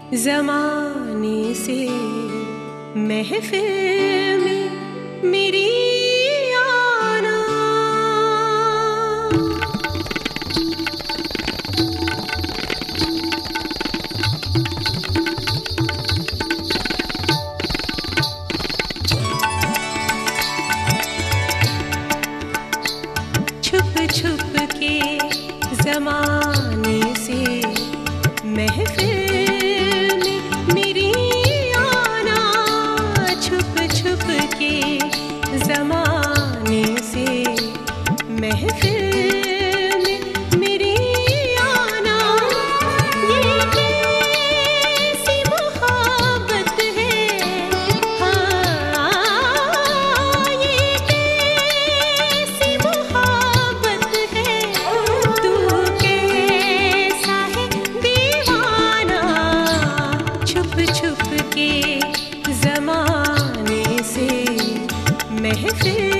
ज़माने से महफिल में मेरी आना। छुप छुप के ज़माने से महफिल ज़माने से महफिल में मेरी आना। ये कैसी मोहब्बत है, हाँ ये कैसी मोहब्बत है, तू कैसा है दीवाना। छुप छुप के ज़माने से महफिल